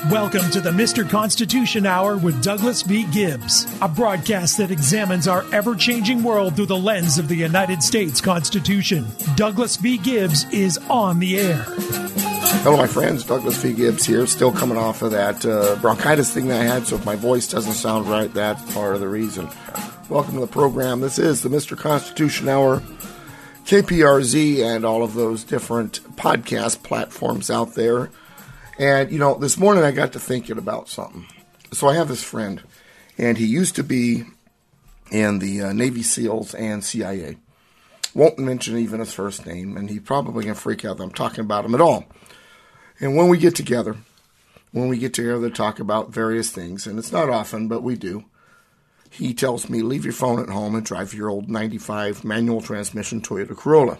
Welcome to the Mr. Constitution Hour with Douglas V. Gibbs, a broadcast that examines our ever-changing world through the lens of the United States Constitution. Douglas V. Gibbs is on the air. Hello, my friends. Douglas V. Gibbs here, still coming off of that bronchitis thing that I had, so if my voice doesn't sound right, that's part of the reason. Welcome to the program. This is the Mr. Constitution Hour, KPRZ, and all of those different podcast platforms out there. And, you know, this morning I got to thinking about something. So I have this friend, and he used to be in the Navy SEALs and CIA. Won't mention even his first name, and he's probably going to freak out that I'm talking about him at all. And when we get together to talk about various things, and it's not often, but we do, he tells me, leave your phone at home and drive your old 95 manual transmission Toyota Corolla.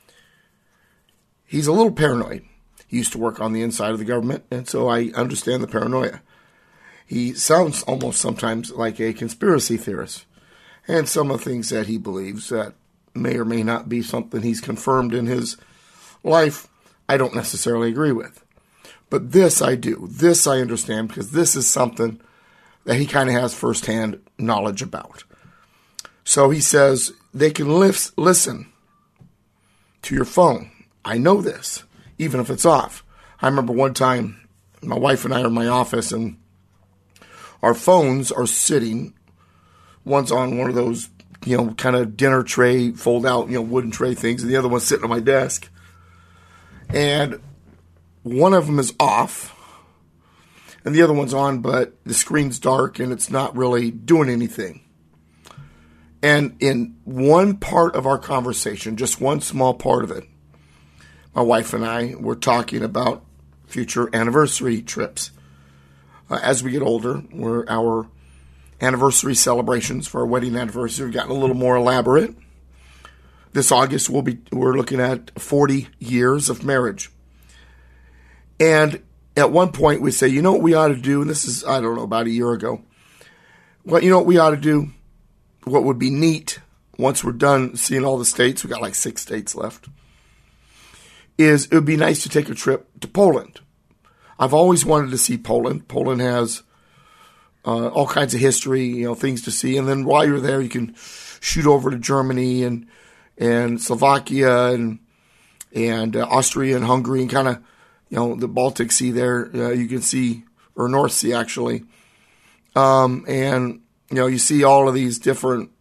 He's a little paranoid. He used to work on the inside of the government, and so I understand the paranoia. He sounds almost sometimes like a conspiracy theorist. And some of the things that he believes that may or may not be something he's confirmed in his life, I don't necessarily agree with. But this I do. This I understand because this is something that he kind of has firsthand knowledge about. So he says they can listen to your phone. I know this, even if it's off. I remember one time my wife and I are in my office and our phones are sitting. One's on one of those, kind of dinner tray, fold out, wooden tray things, and the other one's sitting on my desk. And one of them is off, and the other one's on, but the screen's dark, and it's not really doing anything. And in one part of our conversation, just one small part of it, my wife and I were talking about future anniversary trips. As we get older, our anniversary celebrations for our wedding anniversary have gotten a little more elaborate. This August, we're looking at 40 years of marriage. And at one point we say, you know what we ought to do, and this is, I don't know, about a year ago. Well, you know what we ought to do? What would be neat, once we're done seeing all the states, we got like 6 states left, is it would be nice to take a trip to Poland. I've always wanted to see Poland. Poland has all kinds of history, things to see. And then while you're there, you can shoot over to Germany and Slovakia and Austria and Hungary and kind of, the Baltic Sea there. You can see, or North Sea actually. And, you see all of these different,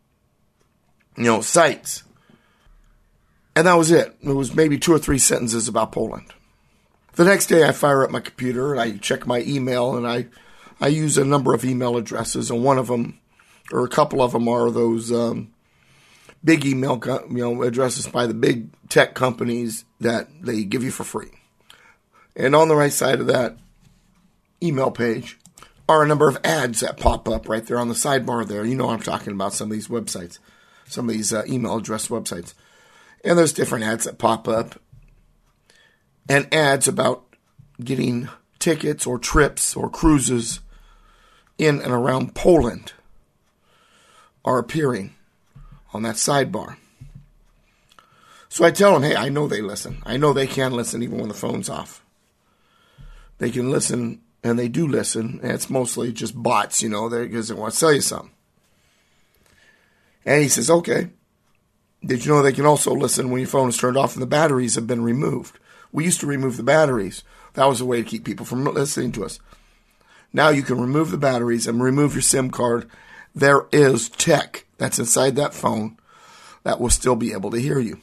sites. And that was it. It was maybe 2 or 3 sentences about Poland. The next day I fire up my computer and I check my email and I use a number of email addresses, and one of them, or a couple of them, are those big email addresses by the big tech companies that they give you for free. And on the right side of that email page are a number of ads that pop up right there on the sidebar there. You know what I'm talking about, some of these websites, some of these email address websites. And there's different ads that pop up, and ads about getting tickets or trips or cruises in and around Poland are appearing on that sidebar. So I tell them, hey, I know they listen. I know they can listen even when the phone's off. They can listen, and they do listen, and it's mostly just bots, because they want to sell you something. And he says, okay, did you know they can also listen when your phone is turned off and the batteries have been removed? We used to remove the batteries. That was a way to keep people from listening to us. Now you can remove the batteries and remove your SIM card. There is tech that's inside that phone that will still be able to hear you.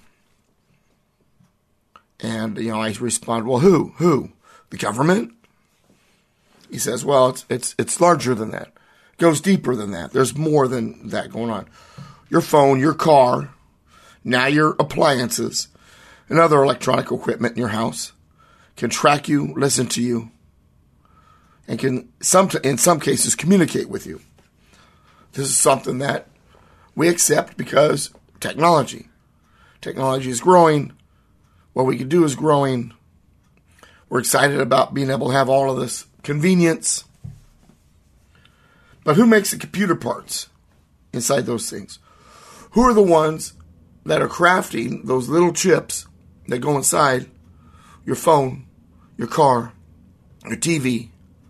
And, I respond, well, who? The government? He says, well, it's larger than that. It goes deeper than that. There's more than that going on. Your phone, your car, now your appliances, and other electronic equipment in your house can track you, listen to you, and can, in some cases, communicate with you. This is something that we accept because technology is growing. What we can do is growing. We're excited about being able to have all of this convenience. But who makes the computer parts inside those things? Who are the ones that are crafting those little chips that go inside your phone, your car, your TV,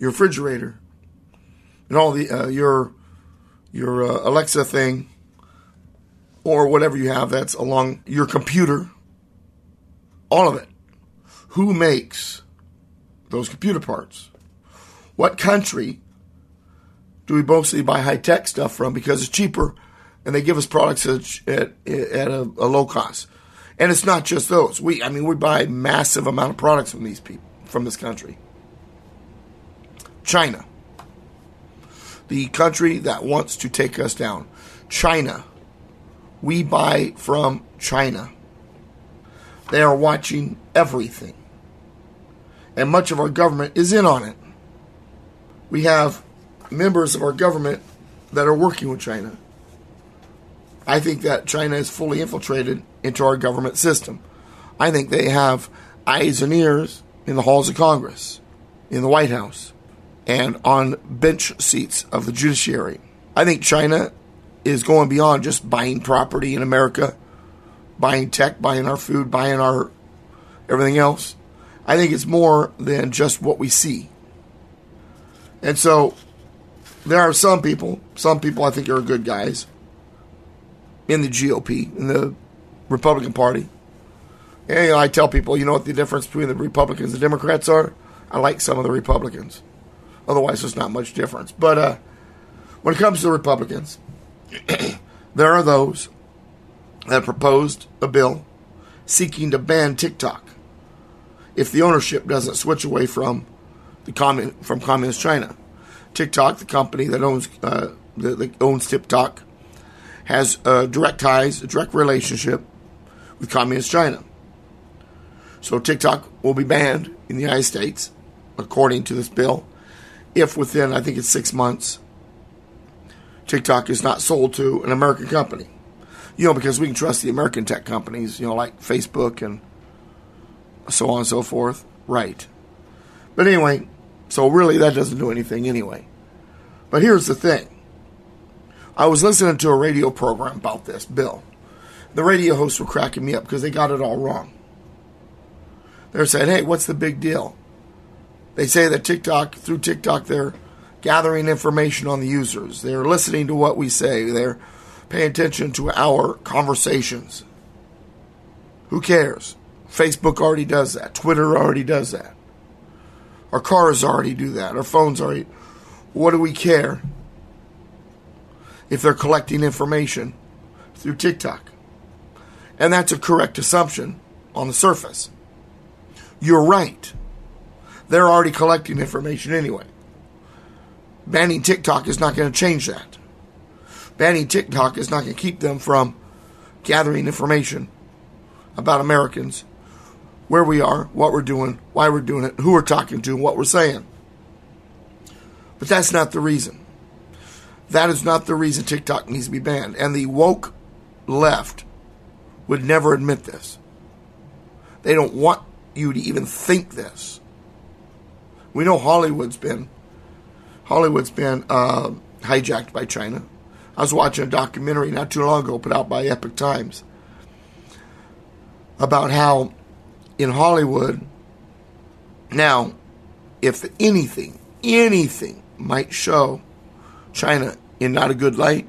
your refrigerator, and all the your Alexa thing, or whatever you have that's along your computer, all of it. Who makes those computer parts? What country do we mostly buy high-tech stuff from because it's cheaper and they give us products at a low cost? And it's not just those. We buy a massive amount of products from these people, from this country. China. The country that wants to take us down. China. We buy from China. They are watching everything. And much of our government is in on it. We have members of our government that are working with China. I think that China is fully infiltrated into our government system. I think they have eyes and ears in the halls of Congress, in the White House, and on bench seats of the judiciary. I think China is going beyond just buying property in America, buying tech, buying our food, buying our everything else. I think it's more than just what we see. And so there are some people I think are good guys in the GOP, in the Republican Party. And I tell people, you know what the difference between the Republicans and the Democrats are? I like some of the Republicans. Otherwise, there's not much difference. But when it comes to the Republicans, there are those that proposed a bill seeking to ban TikTok if the ownership doesn't switch away from Communist China. TikTok, the company that owns TikTok, has direct ties, a direct relationship with Communist China. So TikTok will be banned in the United States, according to this bill, if within, I think it's 6 months, TikTok is not sold to an American company. Because we can trust the American tech companies, like Facebook and so on and so forth. Right. But anyway, so really that doesn't do anything anyway. But here's the thing. I was listening to a radio program about this bill. The radio hosts were cracking me up because they got it all wrong. They're saying, hey, what's the big deal? They say that through TikTok, they're gathering information on the users. They're listening to what we say. They're paying attention to our conversations. Who cares? Facebook already does that. Twitter already does that. Our cars already do that. Our phones already. What do we care if they're collecting information through TikTok? And that's a correct assumption on the surface. You're right. They're already collecting information anyway. Banning TikTok is not going to change that. Banning TikTok is not going to keep them from gathering information about Americans, where we are, what we're doing, why we're doing it, who we're talking to, what we're saying. But that's not the reason. That is not the reason TikTok needs to be banned. And the woke left would never admit this. They don't want you to even think this. We know Hollywood's been hijacked by China. I was watching a documentary not too long ago put out by Epoch Times about how in Hollywood, now, if anything might show China in not a good light,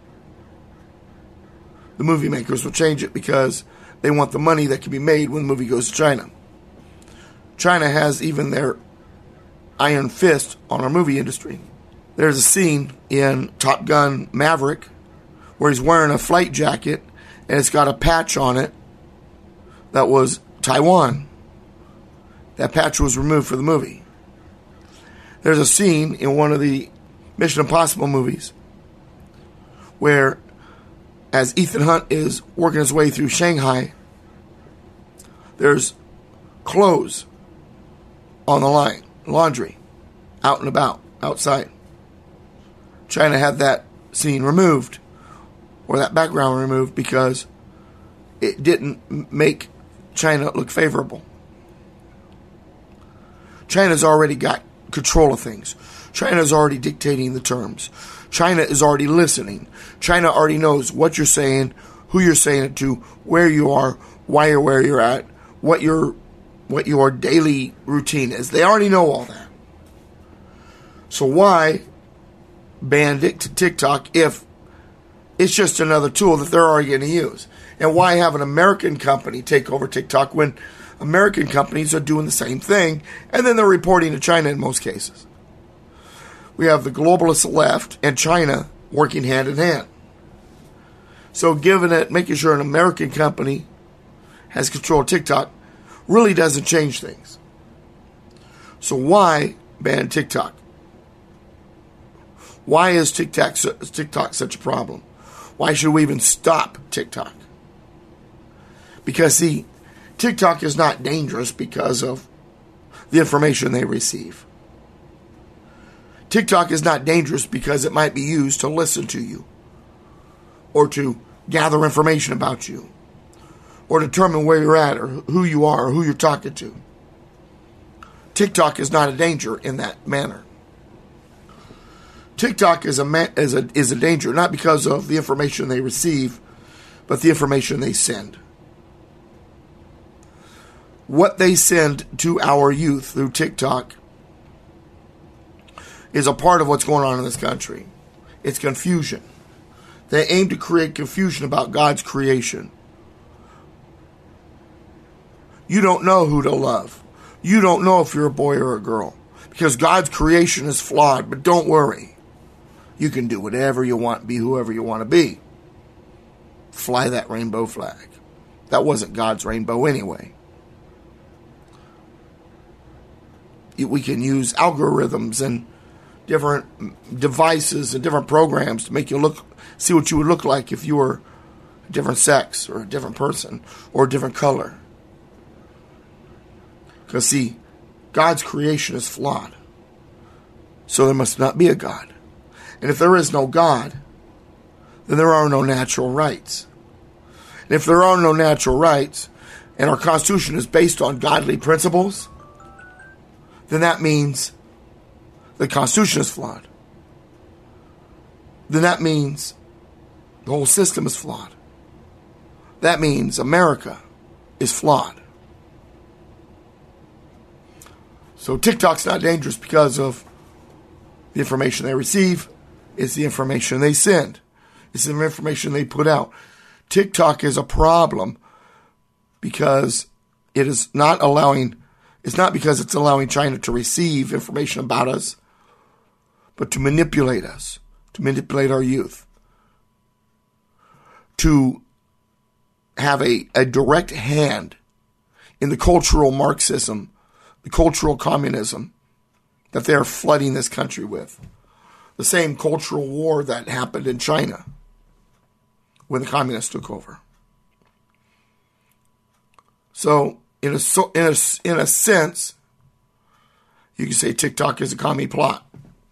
the movie makers will change it because they want the money that can be made when the movie goes to China. China has even their iron fist on our movie industry. There's a scene in Top Gun Maverick where he's wearing a flight jacket and it's got a patch on it that was Taiwan. That patch was removed for the movie. There's a scene in one of the Mission Impossible movies where, as Ethan Hunt is working his way through Shanghai, there's clothes on the line, laundry, out and about, outside. China had that scene removed, or that background removed, because it didn't make China look favorable. China's already got control of things. China's already dictating the terms. China is already listening. China already knows what you're saying, who you're saying it to, where you are, why you're where you're at, what your daily routine is. They already know all that. So why ban TikTok if it's just another tool that they're already going to use? And why have an American company take over TikTok when American companies are doing the same thing, and then they're reporting to China in most cases? We have the globalist left and China working hand in hand. So making sure an American company has control of TikTok really doesn't change things. So why ban TikTok? Why is TikTok such a problem? Why should we even stop TikTok? Because, see, TikTok is not dangerous because of the information they receive. TikTok is not dangerous because it might be used to listen to you, or to gather information about you, or determine where you're at, or who you are, or who you're talking to. TikTok is not a danger in that manner. TikTok is a danger not because of the information they receive, but the information they send. What they send to our youth through TikTok is a part of what's going on in this country. It's confusion. They aim to create confusion about God's creation. You don't know who to love. You don't know if you're a boy or a girl, because God's creation is flawed. But don't worry. You can do whatever you want, be whoever you want to be. Fly that rainbow flag. That wasn't God's rainbow anyway. We can use algorithms and different devices and different programs to make you see what you would look like if you were a different sex or a different person or a different color. Because, see, God's creation is flawed. So there must not be a God. And if there is no God, then there are no natural rights. And if there are no natural rights, and our Constitution is based on godly principles, then that means the Constitution is flawed. Then that means the whole system is flawed. That means America is flawed. So TikTok's not dangerous because of the information they receive. It's the information they send. It's the information they put out. TikTok is a problem because it is not allowing, it's not because it's allowing China to receive information about us, but to manipulate us, to manipulate our youth, to have a direct hand in the cultural Marxism, the cultural communism that they're flooding this country with. The same cultural war that happened in China when the communists took over. So, in a sense, you can say TikTok is a commie plot.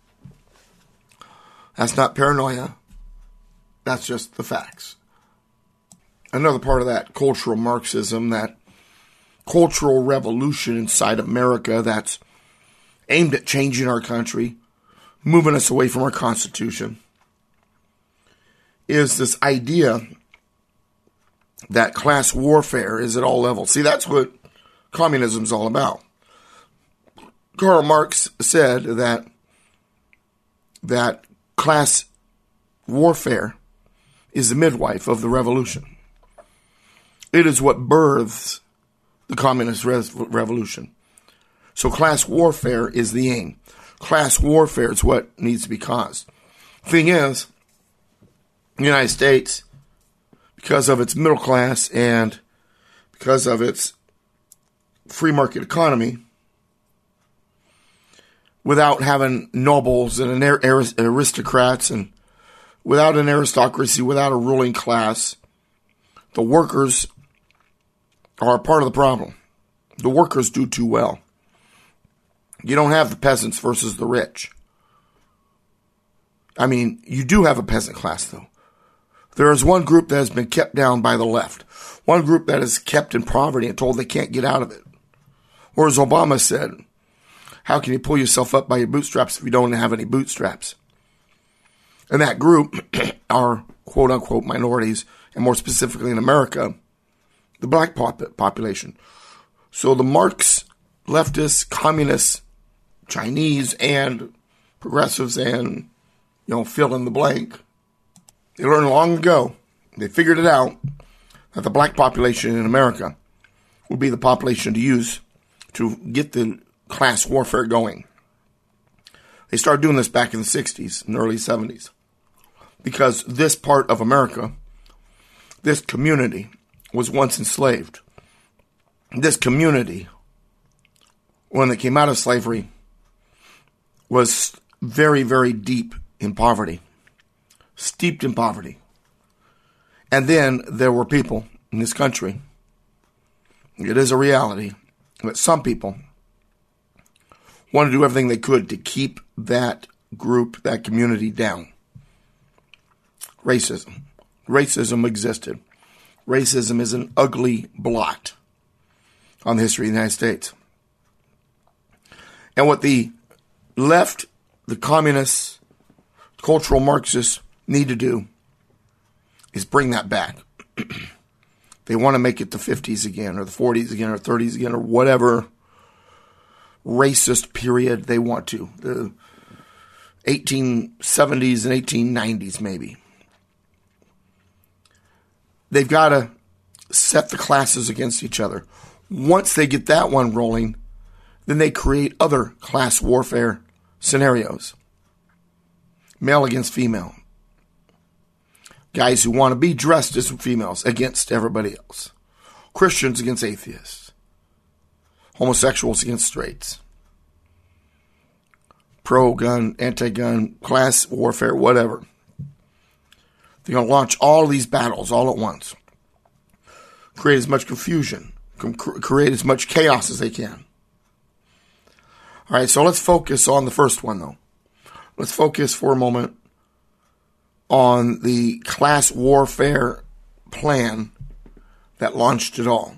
That's not paranoia. That's just the facts. Another part of that cultural Marxism, that cultural revolution inside America that's aimed at changing our country, moving us away from our Constitution, is this idea that class warfare is at all levels. See, that's what communism is all about. Karl Marx said that class warfare is the midwife of the revolution. It is what births the communist revolution. So class warfare is the aim. Class warfare is what needs to be caused. Thing is, the United States, because of its middle class and because of its free market economy, without having nobles and aristocrats, and without an aristocracy, without a ruling class, the workers are a part of the problem. The workers do too well. You don't have the peasants versus the rich. I mean, you do have a peasant class, though. There is one group that has been kept down by the left. One group that is kept in poverty and told they can't get out of it. Or as Obama said, how can you pull yourself up by your bootstraps if you don't have any bootstraps? And that group are quote-unquote minorities, and more specifically in America, the black population. So the Marx, leftist, communist, Chinese, and progressives and, fill in the blank. They learned long ago, they figured it out, that the black population in America would be the population to use to get the class warfare going. They started doing this back in the 60s and early 70s because this part of America, this community, was once enslaved. This community, when they came out of slavery, was very, very deep in poverty, steeped in poverty. And then there were people in this country, it is a reality, that some people want to do everything they could to keep that group, that community down. Racism. Racism existed. Racism is an ugly blot on the history of the United States. And what the left, the communists, cultural Marxists need to do is bring that back. They want to make it the 50s again, or the 40s again, or 30s again, or whatever racist period they want to. The 1870s and 1890s, maybe. They've got to set the classes against each other. Once they get that one rolling, then they create other class warfare scenarios. Male against female. Guys who want to be dressed as females against everybody else. Christians against atheists. Homosexuals against straights. Pro-gun, anti-gun, class warfare, whatever. They're going to launch all these battles all at once. Create as much confusion. Create as much chaos as they can. All right, so let's focus on the first one, though. Let's focus for a moment on the class warfare plan that launched it all.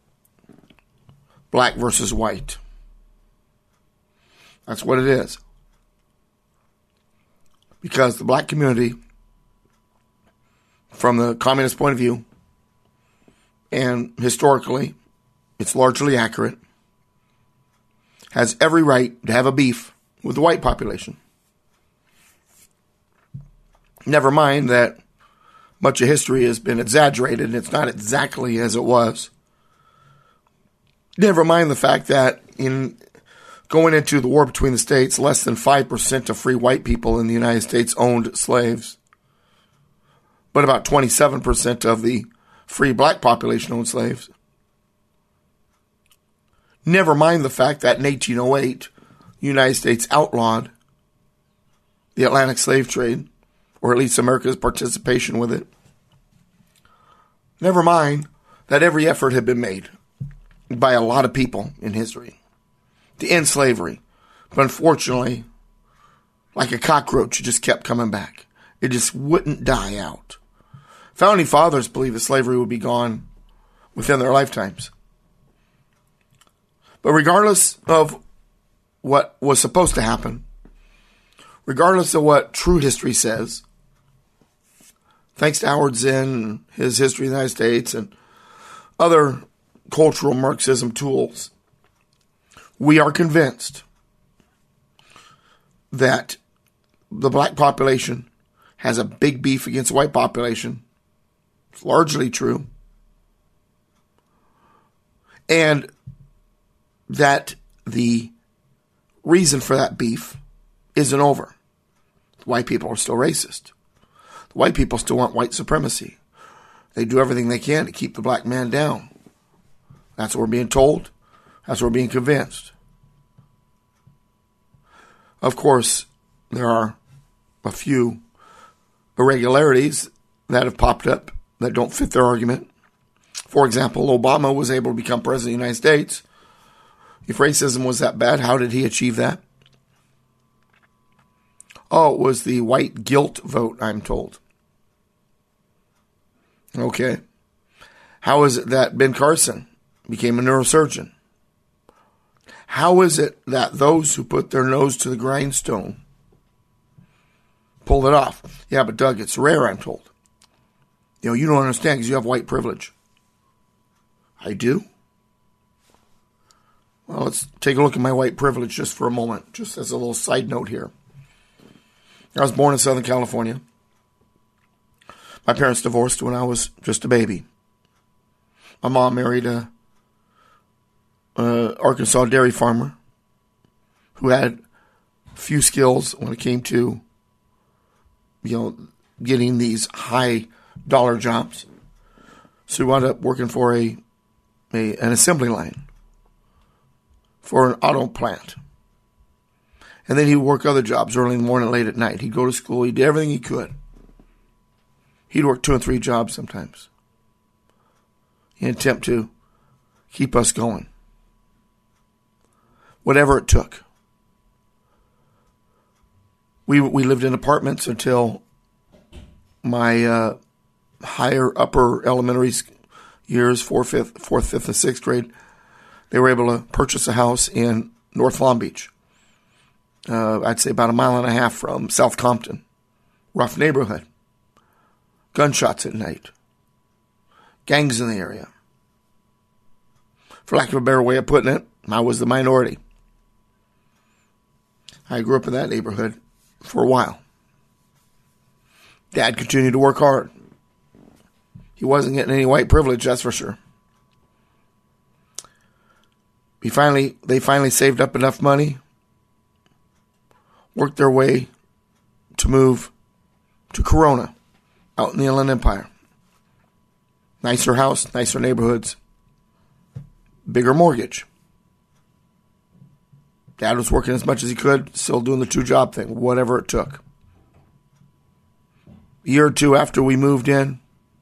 Black versus white. That's what it is. Because the black community, from the communist point of view, and historically, it's largely accurate, has every right to have a beef with the white population. Never mind that much of history has been exaggerated and it's not exactly as it was. Never mind the fact that in going into the war between the states, less than 5% of free white people in the United States owned slaves. But about 27% of the free black population owned slaves. Never mind the fact that in 1808, the United States outlawed the Atlantic slave trade, or at least America's participation with it. Never mind that every effort had been made by a lot of people in history to end slavery. But unfortunately, like a cockroach, it just kept coming back. It just wouldn't die out. Founding fathers believed that slavery would be gone within their lifetimes. But regardless of what was supposed to happen, regardless of what true history says, thanks to Howard Zinn and his History of the United States and other cultural Marxism tools, we are convinced that the black population has a big beef against the white population. It's largely true. And that the reason for that beef isn't over. The white people are still racist. The white people still want white supremacy. They do everything they can to keep the black man down. That's what we're being told. That's what we're being convinced. Of course, there are a few irregularities that have popped up that don't fit their argument. For example, Obama was able to become president of the United States. If racism was that bad, how did he achieve that? Oh, it was the white guilt vote, I'm told. Okay. How is it that Ben Carson became a neurosurgeon? How is it that those who put their nose to the grindstone pulled it off? Yeah, but Doug, it's rare, I'm told. You don't understand because you have white privilege. I do? Well, let's take a look at my white privilege just for a moment, just as a little side note here. I was born in Southern California. My parents divorced when I was just a baby. My mom married a Arkansas dairy farmer who had few skills when it came to, getting these high dollar jobs. So he wound up working for an assembly line for an auto plant. And then he'd work other jobs early in the morning, late at night. He'd go to school. He did everything he could. He'd work 2 and 3 jobs sometimes in an attempt to keep us going. Whatever it took. We lived in apartments until my upper elementary years, 4th, 5th, and 6th grade. They were able to purchase a house in North Long Beach. I'd say about 1.5 miles from South Compton. Rough neighborhood. Gunshots at night. Gangs in the area. For lack of a better way of putting it, I was the minority. I grew up in that neighborhood for a while. Dad continued to work hard. He wasn't getting any white privilege, that's for sure. They finally saved up enough money, worked their way to move to Corona, out in the Inland Empire. Nicer house, nicer neighborhoods, bigger mortgage. Dad was working as much as he could, still doing the 2-job thing, whatever it took. A year or 2 after we moved in,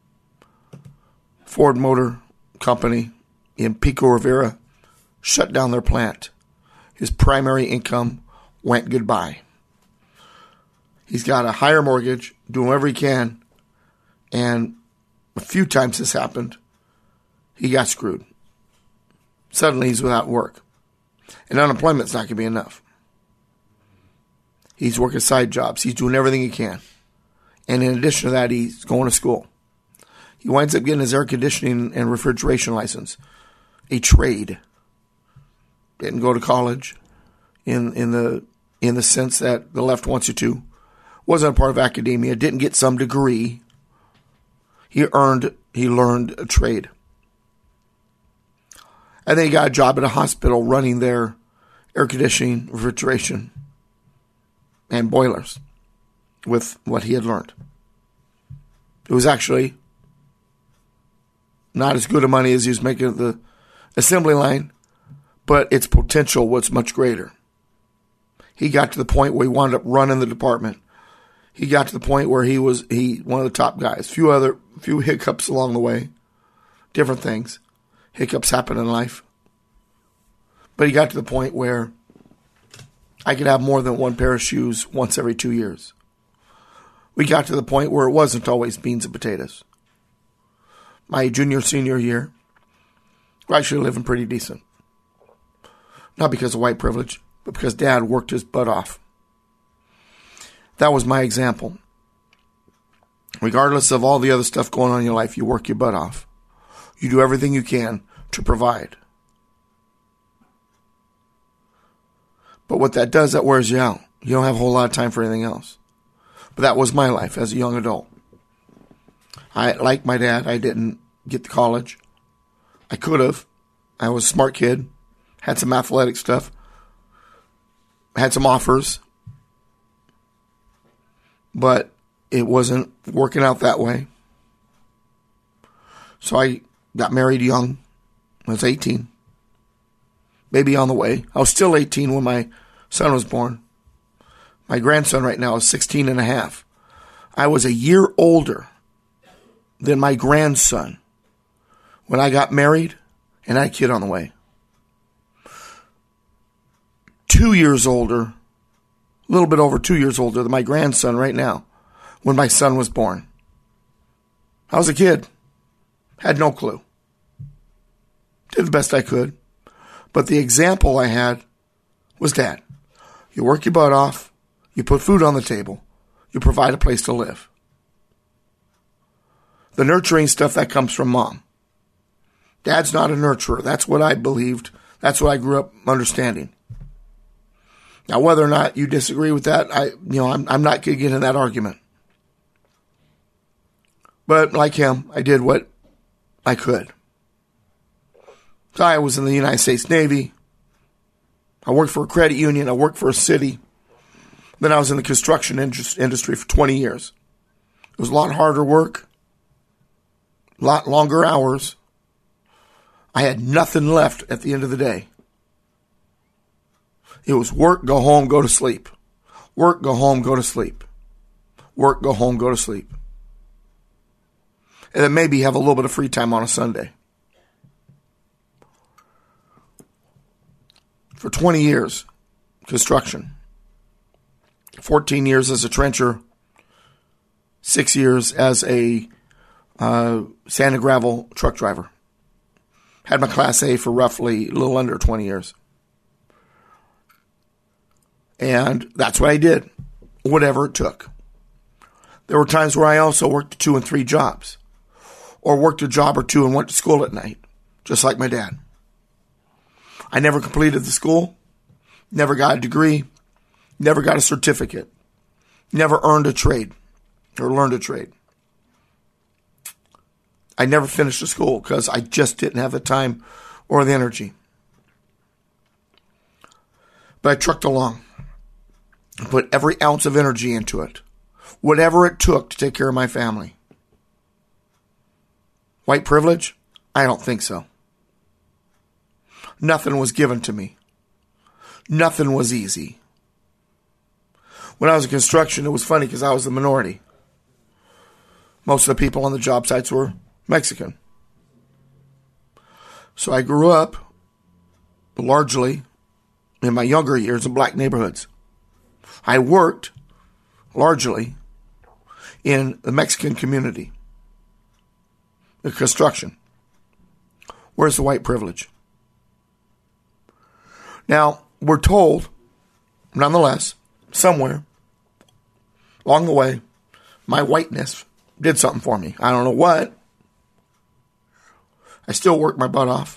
Ford Motor Company in Pico Rivera shut down their plant. His primary income went goodbye. He's got a higher mortgage, doing whatever he can, and a few times this happened, he got screwed. Suddenly he's without work. And unemployment's not going to be enough. He's working side jobs. He's doing everything he can. And in addition to that, he's going to school. He winds up getting his air conditioning and refrigeration license. A trade. Didn't go to college in the sense that the left wants you to. Wasn't a part of academia. Didn't get some degree. He learned a trade. And then he got a job at a hospital running their air conditioning, refrigeration, and boilers with what he had learned. It was actually not as good a money as he was making at the assembly line, but its potential was much greater. He got to the point where he wound up running the department. He got to the point where he was one of the top guys. Few hiccups along the way. Different things. Hiccups happen in life. But he got to the point where I could have more than one pair of shoes once every 2 years. We got to the point where it wasn't always beans and potatoes. My junior, senior year, we're actually living pretty decent. Not because of white privilege, but because Dad worked his butt off. That was my example. Regardless of all the other stuff going on in your life, you work your butt off. You do everything you can to provide. But what that does, that wears you out. You don't have a whole lot of time for anything else. But that was my life as a young adult. Like my dad, I didn't get to college. I could have. I was a smart kid. Had some athletic stuff. Had some offers. But it wasn't working out that way. So I got married young. I was 18. Baby on the way. I was still 18 when my son was born. My grandson right now is 16 and a half. I was a year older than my grandson when I got married and had a kid on the way. 2 years older, a little bit over 2 years older than my grandson right now when my son was born. I was a kid. Had no clue. Did the best I could. But the example I had was Dad. You work your butt off. You put food on the table. You provide a place to live. The nurturing stuff, that comes from Mom. Dad's not a nurturer. That's what I believed. That's what I grew up understanding. Now, whether or not you disagree with that, I'm not going to get in that argument. But like him, I did what I could. So I was in the United States Navy. I worked for a credit union. I worked for a city. Then I was in the construction industry for 20 years. It was a lot harder work, a lot longer hours. I had nothing left at the end of the day. It was work, go home, go to sleep. Work, go home, go to sleep. Work, go home, go to sleep. And then maybe have a little bit of free time on a Sunday. For 20 years, construction. 14 years as a trencher. 6 years as a sand and gravel truck driver. Had my Class A for roughly a little under 20 years. And that's what I did, whatever it took. There were times where I also worked 2 and 3 jobs, or worked a job or 2 and went to school at night, just like my dad. I never completed the school, never got a degree, never got a certificate, never earned a trade or learned a trade. I never finished the school because I just didn't have the time or the energy. But I trucked along. Put every ounce of energy into it. Whatever it took to take care of my family. White privilege? I don't think so. Nothing was given to me. Nothing was easy. When I was in construction, it was funny because I was the minority. Most of the people on the job sites were Mexican. So I grew up largely in my younger years in black neighborhoods. I worked largely in the Mexican community, the construction. Where's the white privilege? Now, we're told, nonetheless, somewhere along the way, my whiteness did something for me. I don't know what. I still work my butt off.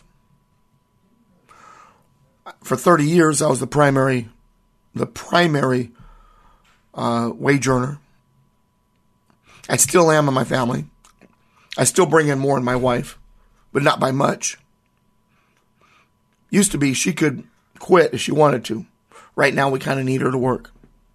For 30 years, I was the primary wage earner. I still am in my family. I still bring in more than my wife, but not by much. Used to be she could quit if she wanted to. Right now, we kind of need her to work.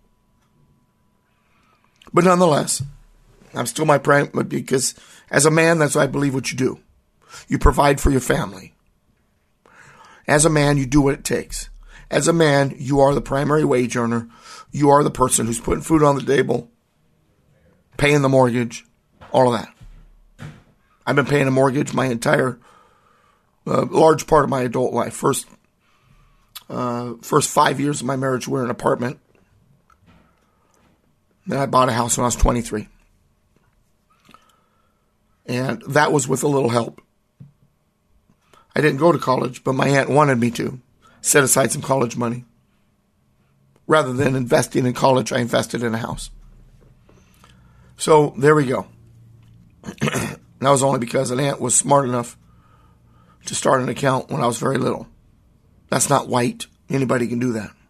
But nonetheless, I'm still my prime, because as a man, that's what I believe what you do. You provide for your family. As a man, you do what it takes. As a man, you are the primary wage earner. You are the person who's putting food on the table, paying the mortgage, all of that. I've been paying a mortgage my entire, large part of my adult life. First 5 years of my marriage, we were in an apartment. Then I bought a house when I was 23. And that was with a little help. I didn't go to college, but my aunt wanted me to set aside some college money. Rather than investing in college, I invested in a house. So there we go. That was only because an aunt was smart enough to start an account when I was very little. That's not white. Anybody can do that.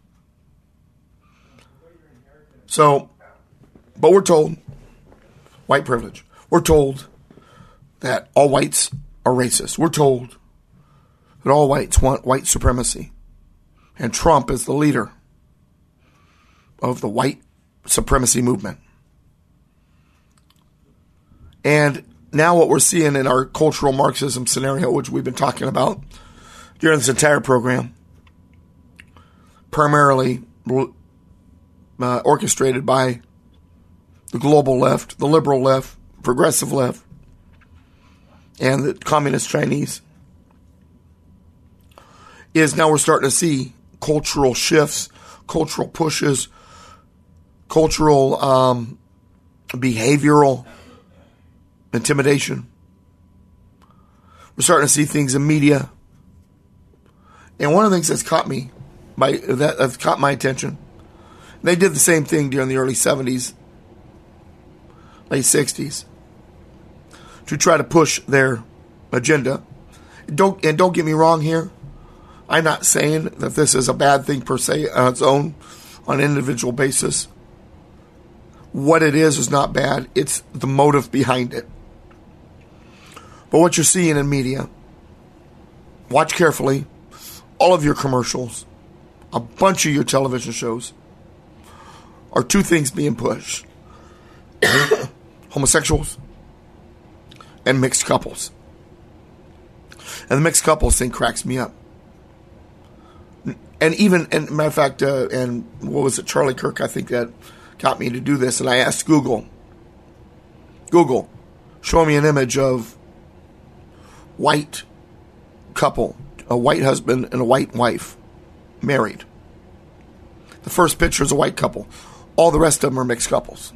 So, but we're told, white privilege, we're told that all whites are racist. We're told that all whites want white supremacy. And Trump is the leader of the white supremacy movement. And now what we're seeing in our cultural Marxism scenario, which we've been talking about during this entire program, primarily orchestrated by the global left, the liberal left, progressive left, and the communist Chinese, is now we're starting to see cultural shifts, cultural pushes, cultural behavioral intimidation. We're starting to see things in media. And one of the things that's caught my attention, they did the same thing during the early 70s, late 60s, to try to push their agenda. Don't get me wrong here. I'm not saying that this is a bad thing per se on its own, on an individual basis. What it is not bad. It's the motive behind it. But what you're seeing in media, watch carefully, all of your commercials, a bunch of your television shows, are two things being pushed. Homosexuals and mixed couples. And the mixed couples thing cracks me up. And matter of fact, and what was it, Charlie Kirk, I think, that got me to do this. And I asked Google, show me an image of white couple, a white husband and a white wife, married. The first picture is a white couple. All the rest of them are mixed couples.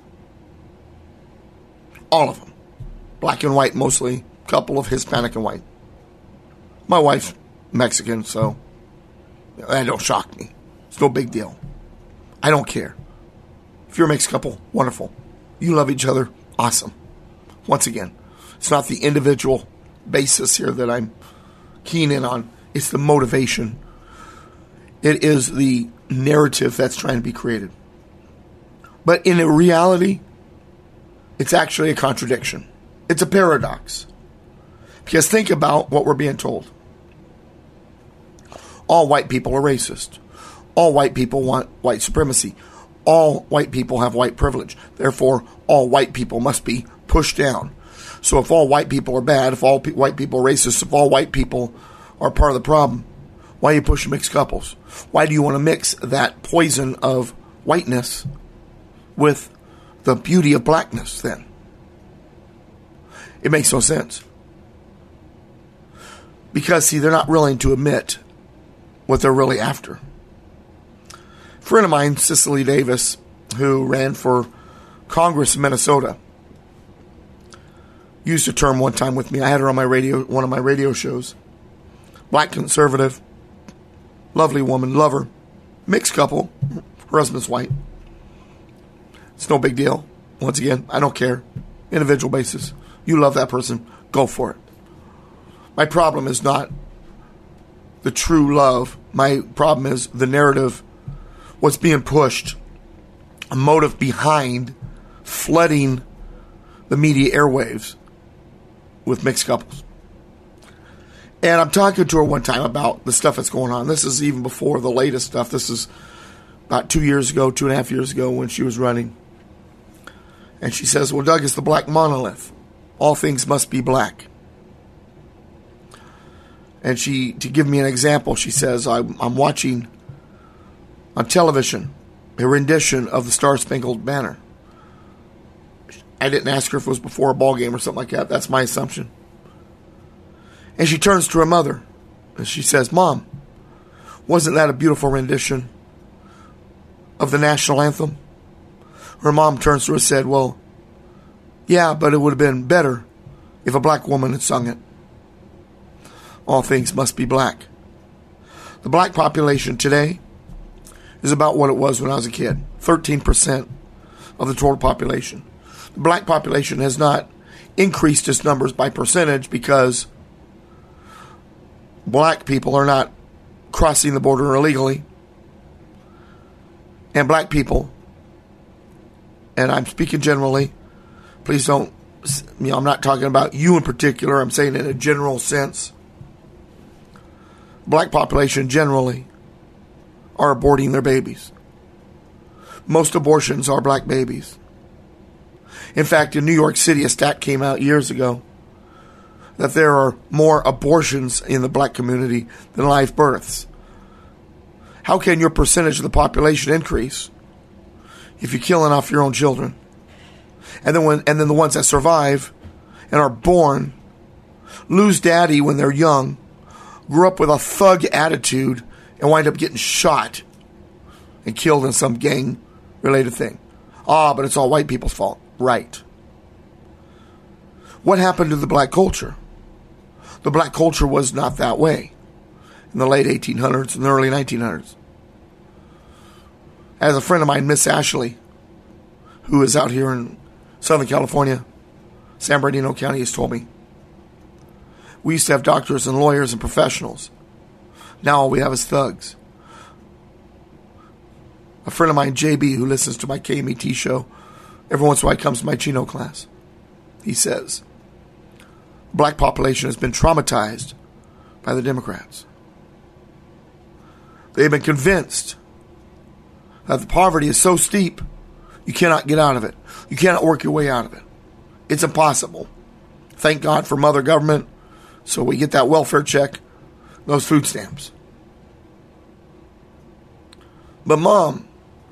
All of them. Black and white mostly, couple of Hispanic and white. My wife's Mexican, so that don't shock me. It's no big deal. I don't care. If you're a mixed couple, wonderful. You love each other, awesome. Once again, it's not the individual basis here that I'm keen in on. It's the motivation. It is the narrative that's trying to be created. But in reality, it's actually a contradiction. It's a paradox. Because think about what we're being told. All white people are racist. All white people want white supremacy. All white people have white privilege. Therefore, all white people must be pushed down. So if all white people are bad, if all white people are racist, if all white people are part of the problem, why are you pushing mixed couples? Why do you want to mix that poison of whiteness with the beauty of blackness then? It makes no sense. Because, see, they're not willing to admit what they're really after. A friend of mine, Cicely Davis, who ran for Congress in Minnesota, used a term one time with me. I had her on my radio, one of my radio shows. Black conservative, lovely woman, lover, mixed couple, her husband's white. It's no big deal. Once again, I don't care. Individual basis. You love that person, go for it. My problem is not the true love. My problem is the narrative, what's being pushed, a motive behind flooding the media airwaves with mixed couples. And I'm talking to her one time about the stuff that's going on. This is even before the latest stuff. This is about 2.5 years ago when she was running. And she says, well, Doug, it's the black monolith. All things must be black. And to give me an example, she says, I'm watching on television a rendition of the Star-Spangled Banner. I didn't ask her if it was before a ball game or something like that. That's my assumption. And she turns to her mother and she says, Mom, wasn't that a beautiful rendition of the national anthem? Her mom turns to her and said, well, yeah, but it would have been better if a black woman had sung it. All things must be black. The black population today is about what it was when I was a kid. 13% of the total population. The black population has not increased its numbers by percentage because black people are not crossing the border illegally. And black people, and I'm speaking generally, please don't, I'm not talking about you in particular, I'm saying in a general sense. Black population generally are aborting their babies. Most abortions are black babies. In fact, in New York City, a stat came out years ago that there are more abortions in the black community than live births. How can your percentage of the population increase if you're killing off your own children? And then the ones that survive and are born lose daddy when they're young, grew up with a thug attitude, and wind up getting shot and killed in some gang-related thing. But it's all white people's fault. Right. What happened to the black culture? The black culture was not that way in the late 1800s and the early 1900s. As a friend of mine, Miss Ashley, who is out here in Southern California, San Bernardino County, has told me, we used to have doctors and lawyers and professionals Now all we have is thugs. A friend of mine, JB, who listens to my KMET show, every once in a while comes to my Chino class. He says, the black population has been traumatized by the Democrats. They've been convinced that the poverty is so steep, you cannot get out of it. You cannot work your way out of it. It's impossible. Thank God for Mother Government, so we get that welfare check, those food stamps. But Mom,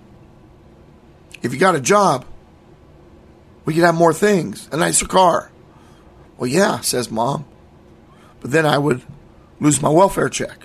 if you got a job, we could have more things, a nicer car. Well, yeah, says Mom, but then I would lose my welfare check.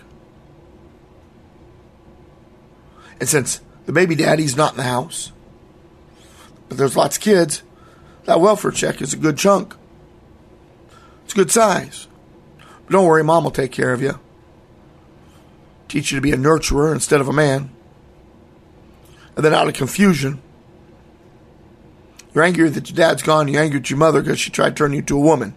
And since the baby daddy's not in the house, but there's lots of kids, that welfare check is a good chunk. It's a good size. But don't worry, Mom will take care of you. Teach you to be a nurturer instead of a man. And then out of confusion, you're angry that your dad's gone, you're angry at your mother because she tried to turn you into a woman.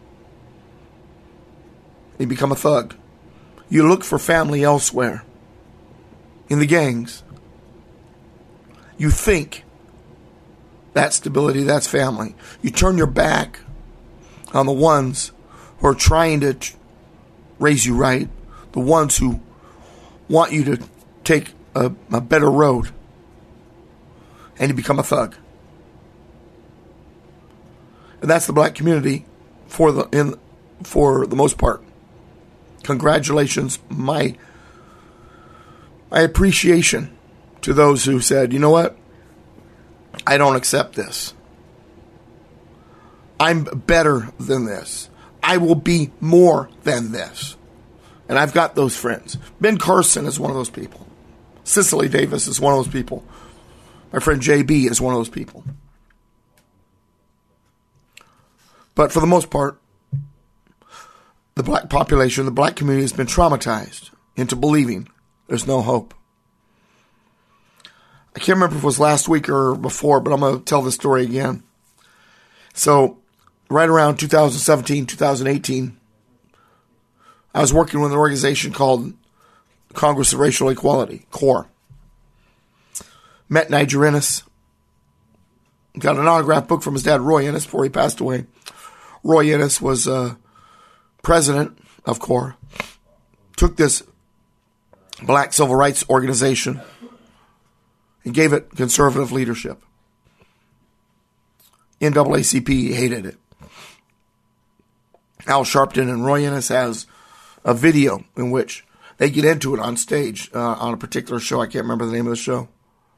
You become a thug. You look for family elsewhere. In the gangs. You think that's stability, that's family. You turn your back on the ones who are trying to raise you right, the ones who want you to take a better road, and you become a thug. And that's the black community for the most part. Congratulations, my appreciation to those who said, you know what? I don't accept this. I'm better than this. I will be more than this. And I've got those friends. Ben Carson is one of those people. Cicely Davis is one of those people. My friend JB is one of those people. But for the most part, the black population, the black community has been traumatized into believing there's no hope. I can't remember if it was last week or before, but I'm going to tell the story again. So, right around 2017, 2018, I was working with an organization called Congress of Racial Equality, CORE. Met Niger Innis. Got an autographed book from his dad, Roy Innis, before he passed away. Roy Innis was president of CORE. Took this black civil rights organization and gave it conservative leadership. NAACP hated it. Al Sharpton and Roy Innis has a video in which they get into it on stage on a particular show. I can't remember the name of the show.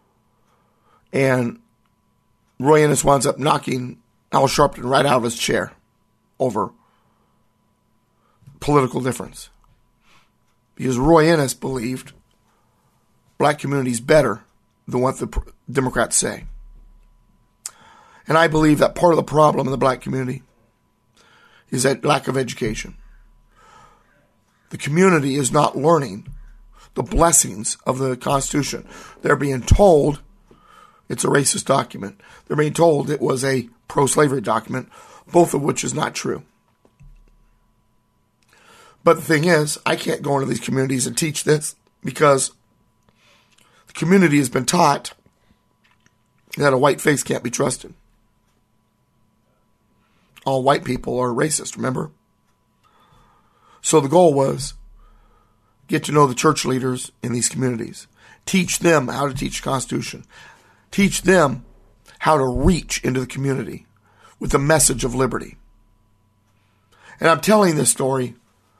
And Roy Innis winds up knocking Al Sharpton right out of his chair over political difference. Because Roy Innis believed black community's better than what the Democrats say. And I believe that part of the problem in the black community is that lack of education. The community is not learning the blessings of the Constitution. They're being told it's a racist document. They're being told it was a pro-slavery document, both of which is not true. But the thing is, I can't go into these communities and teach this because the community has been taught that a white face can't be trusted. All white people are racist, remember? So the goal was get to know the church leaders in these communities. Teach them how to teach the Constitution. Teach them how to reach into the community with the message of liberty. And I'm telling this story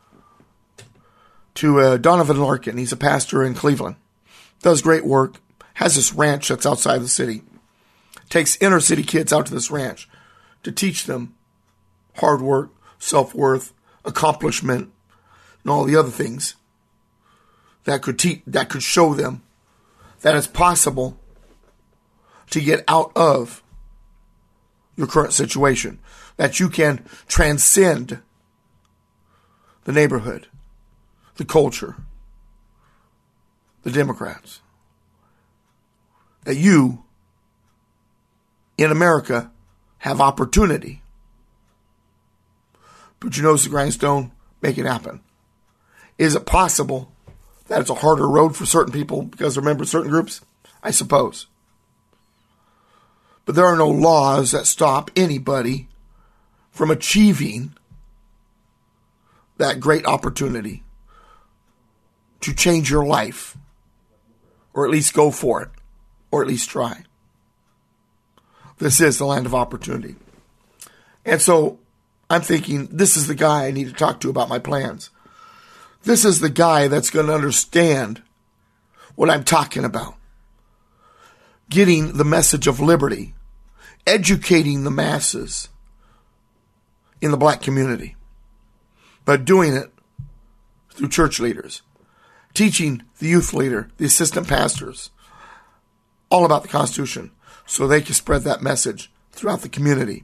to Donovan Larkin. He's a pastor in Cleveland. Does great work. Has this ranch that's outside the city. Takes inner city kids out to this ranch to teach them hard work, self-worth, accomplishment, and all the other things that could show them that it's possible to get out of your current situation, that you can transcend the neighborhood, the culture, the Democrats, that you in America have opportunity. Put your nose to the grindstone, make it happen. Is it possible That it's a harder road for certain people because they're members of certain groups? I suppose. But there are no laws that stop anybody from achieving that great opportunity to change your life, or at least go for it, or at least try. This is the land of opportunity. And so I'm thinking, this is the guy I need to talk to about my plans. This is the guy that's going to understand what I'm talking about. Getting the message of liberty, educating the masses in the black community, but doing it through church leaders, teaching the youth leader, the assistant pastors, all about the Constitution so they can spread that message throughout the community.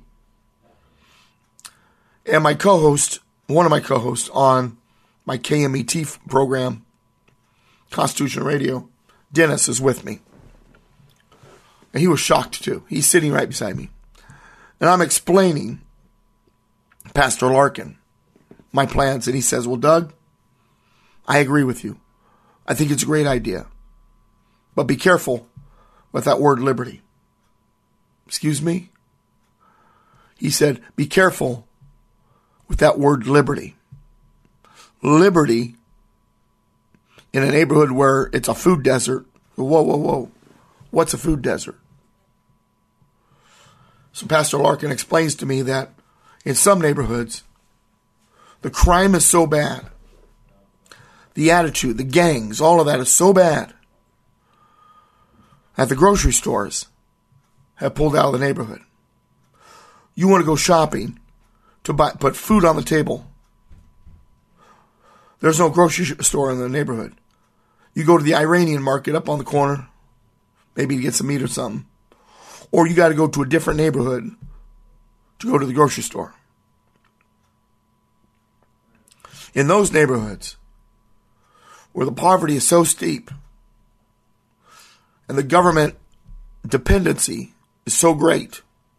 And my co-host, one of my co-hosts on my KMET program, Constitution Radio, Dennis, is with me. And he was shocked too. He's sitting right beside me. And I'm explaining Pastor Larkin my plans. And he says, well, Doug, I agree with you. I think it's a great idea. But be careful with that word liberty. Excuse me? He said, be careful with that word liberty. Liberty in a neighborhood where it's a food desert. Whoa. What's a food desert? So Pastor Larkin explains to me that in some neighborhoods, the crime is so bad, the attitude, the gangs, all of that is so bad that the grocery stores have pulled out of the neighborhood. You want to go shopping to put food on the table. There's no grocery store in the neighborhood. You go to the Iranian market up on the corner, maybe to get some meat or something. Or you got to go to a different neighborhood to go to the grocery store. In those neighborhoods where the poverty is so steep and the government dependency is so great,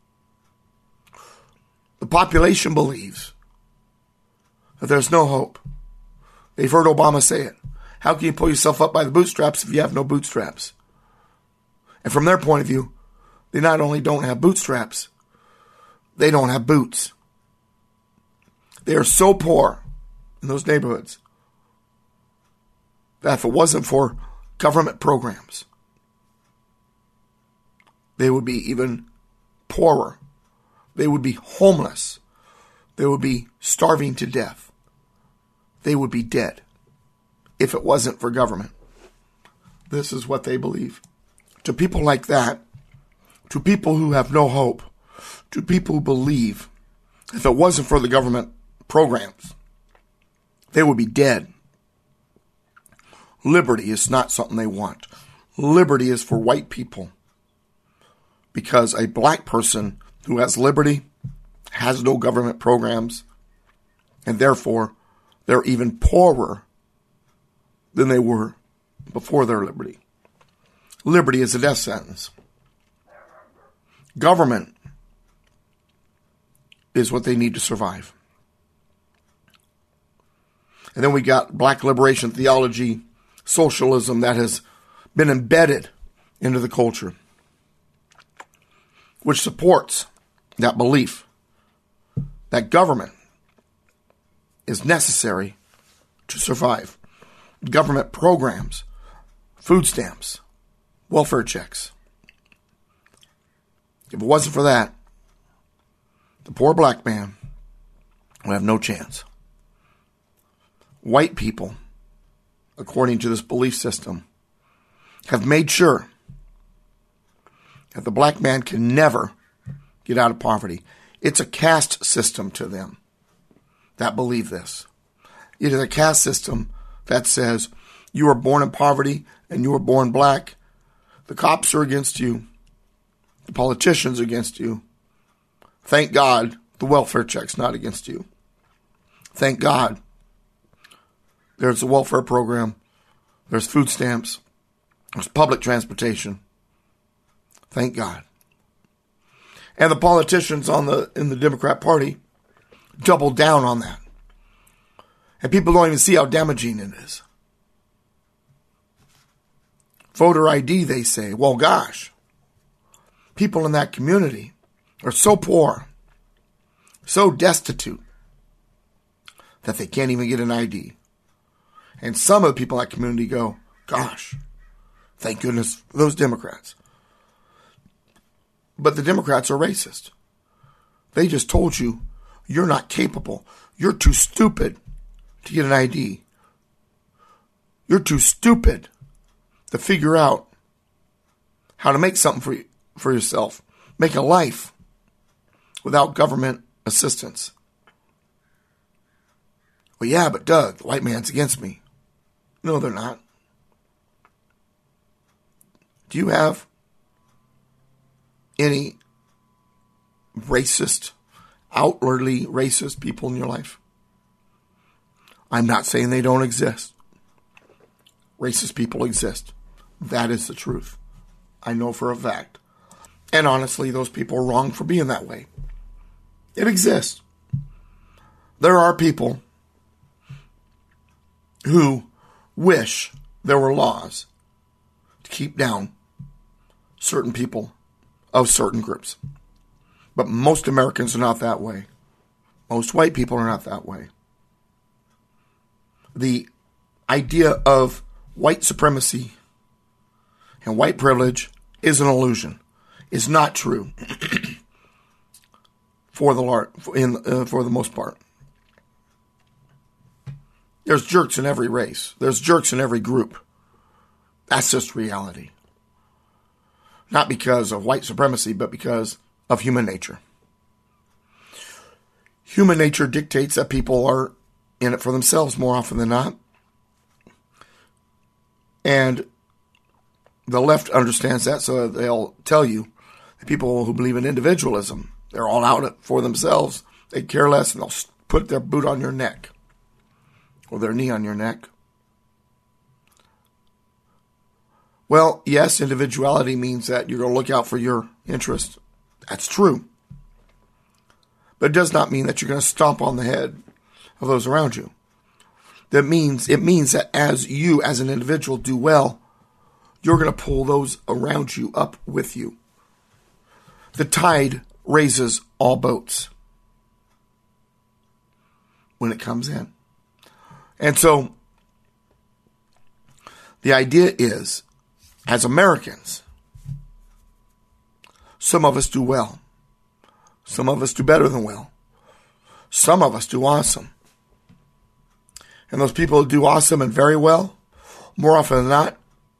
the population believes that there's no hope. They've heard Obama say it. How can you pull yourself up by the bootstraps if you have no bootstraps? And from their point of view, they not only don't have bootstraps, they don't have boots. They are so poor in those neighborhoods that if it wasn't for government programs, they would be even poorer. They would be homeless. They would be starving to death. They would be dead if it wasn't for government. This is what they believe. To people like that, to people who have no hope, to people who believe if it wasn't for the government programs, they would be dead. Liberty is not something they want. Liberty is for white people. Because a black person who has liberty has no government programs, and therefore they're even poorer than they were before their liberty. Liberty is a death sentence. Government is what they need to survive. And then we got black liberation theology, socialism that has been embedded into the culture, which supports that belief that government is necessary to survive. Government programs, food stamps, welfare checks. If it wasn't for that, the poor black man would have no chance. White people, according to this belief system, have made sure that the black man can never get out of poverty. It's a caste system to them that believe this. It is a caste system that says you are born in poverty and you are born black. The cops are against you. The politicians are against you. Thank God the welfare check's not against you. Thank God there's a welfare program. There's food stamps. There's public transportation. Thank God. And the politicians in the Democrat Party double down on that. And people don't even see how damaging it is. voter ID, they say, well, gosh, people in that community are so poor, so destitute, that they can't even get an ID. And some of the people in that community go, gosh, thank goodness for those Democrats. But the Democrats are racist. They just told you, you're not capable. You're too stupid to get an ID. You're too stupid to figure out how to make something for yourself. Make a life without government assistance. Well, yeah, but Doug, the white man's against me. No, they're not. Do you have any racist, outwardly racist people in your life? I'm not saying they don't exist. Racist people exist. That is the truth. I know for a fact. And honestly, those people are wrong for being that way. It exists. There are people who wish there were laws to keep down certain people of certain groups. But most Americans are not that way. Most white people are not that way. The idea of white supremacy and white privilege is an illusion. It's not true for the most part. There's jerks in every race. There's jerks in every group. That's just reality. Not because of white supremacy, but because of human nature. Human nature dictates that people are in it for themselves more often than not. And the left understands that, so they'll tell you that people who believe in individualism, they're all out for themselves. They care less, and they'll put their boot on your neck or their knee on your neck. Well, yes, individuality means that you're going to look out for your interest. That's true. But it does not mean that you're going to stomp on the head of those around you. It means that as you, as an individual, do well, you're going to pull those around you up with you. The tide raises all boats when it comes in. And so the idea is, as Americans, some of us do well. Some of us do better than well. Some of us do awesome. And those people who do awesome and very well, more often than not,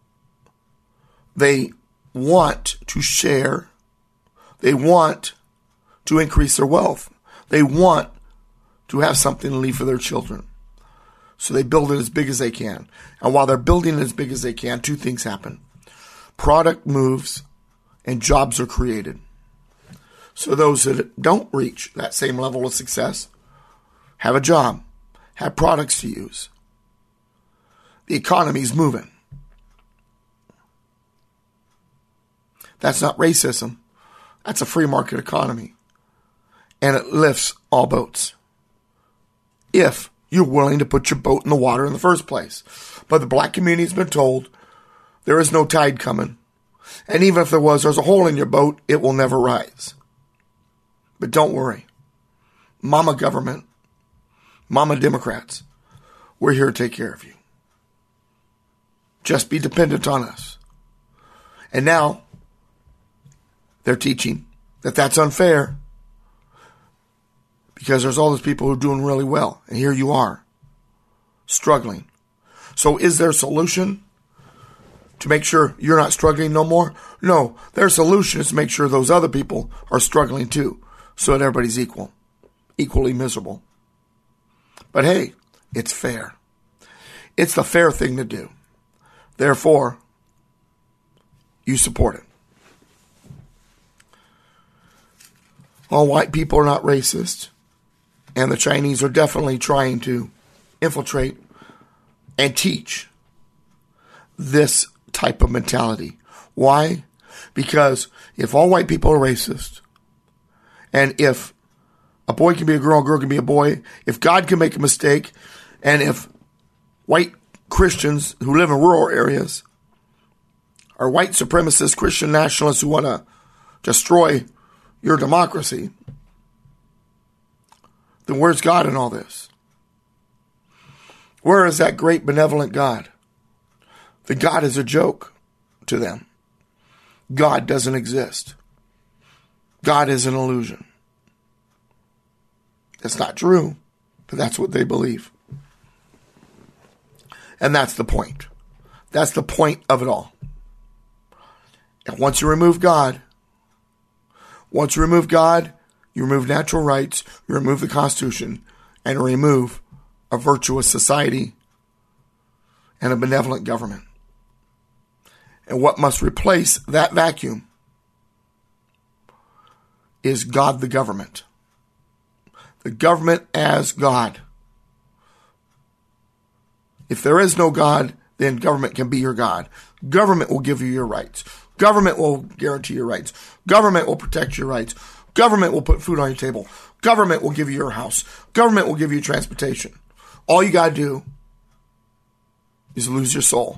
they want to share. They want to increase their wealth. They want to have something to leave for their children. So they build it as big as they can. And while they're building it as big as they can, two things happen. Product moves and jobs are created. So those that don't reach that same level of success have a job, have products to use. The economy's moving. That's not racism. That's a free market economy. And it lifts all boats. If you're willing to put your boat in the water in the first place. But the black community's been told there is no tide coming. And even if there was, there's a hole in your boat, it will never rise. But don't worry. Mama government, Mama Democrats, we're here to take care of you. Just be dependent on us. And now they're teaching that that's unfair because there's all those people who are doing really well. And here you are, struggling. So is there a solution to make sure you're not struggling no more? No, their solution is to make sure those other people are struggling too, so that everybody's equally miserable. But hey, it's fair. It's the fair thing to do. Therefore, you support it. All white people are not racist, and the Chinese are definitely trying to infiltrate and teach this type of mentality. Why? Because if all white people are racist, and if a boy can be a girl can be a boy, if God can make a mistake, and if white Christians who live in rural areas are white supremacist Christian nationalists who want to destroy your democracy, then where's God in all this? Where is that great benevolent God? The God is a joke to them. God doesn't exist. God is an illusion. That's not true, but that's what they believe. And that's the point. That's the point of it all. And once you remove God, you remove natural rights, you remove the Constitution, and remove a virtuous society and a benevolent government. And what must replace that vacuum is God the government. The government as God. If there is no God, then government can be your God. Government will give you your rights. Government will guarantee your rights. Government will protect your rights. Government will put food on your table. Government will give you your house. Government will give you transportation. All you got to do is lose your soul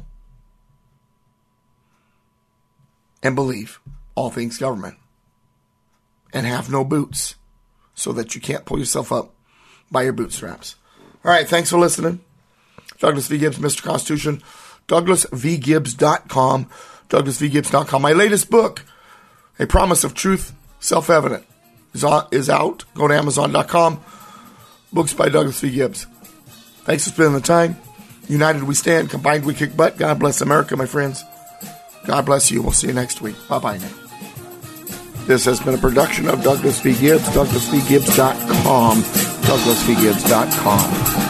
and believe all things government and have no boots so that you can't pull yourself up by your bootstraps. All right, thanks for listening. Douglas V. Gibbs, Mr. Constitution. DouglasVGibbs.com. DouglasVGibbs.com. My latest book, A Promise of Truth, Self-Evident, is out. Go to Amazon.com. Books by Douglas V. Gibbs. Thanks for spending the time. United we stand. Combined we kick butt. God bless America, my friends. God bless you. We'll see you next week. Bye-bye now. This has been a production of Douglas V. Gibbs. DouglasVGibbs.com. DouglasVGibbs.com.